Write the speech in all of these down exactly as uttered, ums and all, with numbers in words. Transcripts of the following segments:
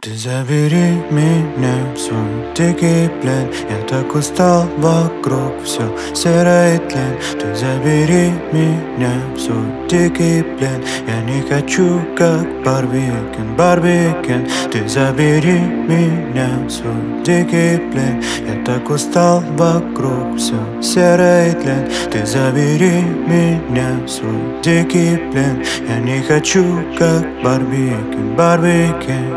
Ты забери меня в свой дикий плен. Я так устал, вокруг все серое тлен. Ты забери меня в свой дикий плен. Я не хочу, как Барби Кен, Барби Кен. Ты забери меня в свой дикий плен. Я так устал, вокруг все серое тлен. Ты забери меня в свой дикий плен. Я не хочу, как Барби Кен, Барби Кен.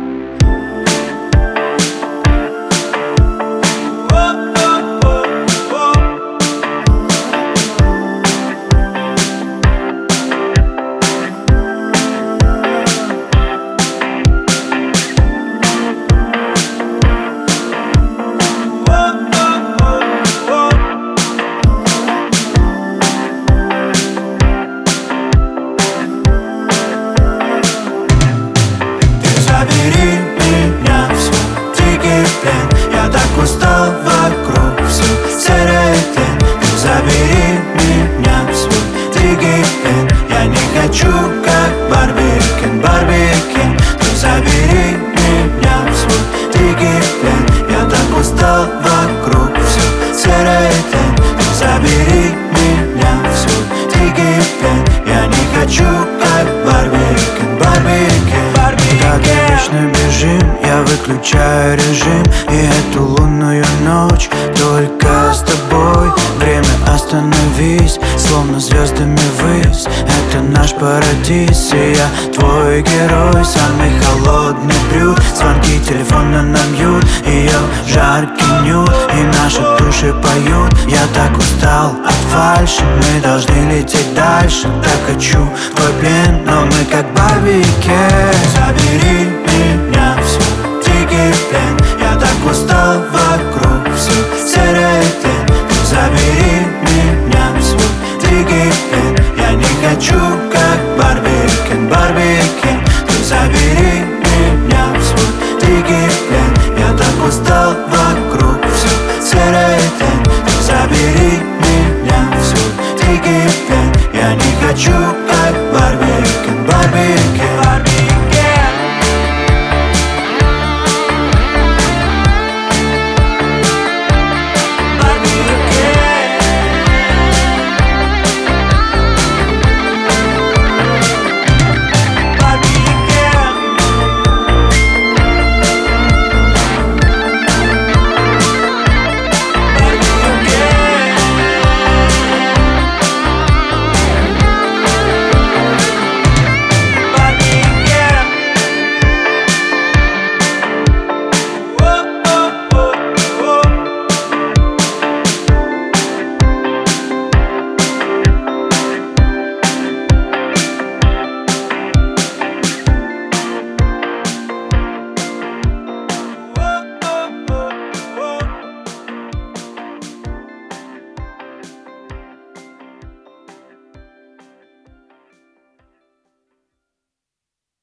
Забери меня в свой дикий плен. Я так устал, вокруг все серое тлен. Ты забери меня в свой дикий плен. Я не хочу, как Барби Кен, Барби Кен. Ты забери меня в свой дикий плен. Я так устал, вокруг все серое тлен. Ты забери меня в свой дикий плен. Я не хочу, как Барби Кен, Барби Кен. Бежим, я выключаю режим. И эту лунную ночь только с тобой. Время остановись, словно звездами ввысь. Это наш парадиз, и я твой герой. Самый холодный брюд, звонки телефона на мьют. Ее жаркий нюд, и наши души поют. Я так устал от фальши, мы должны лететь дальше. Так хочу твой плен, но мы как Барби Кен. Забери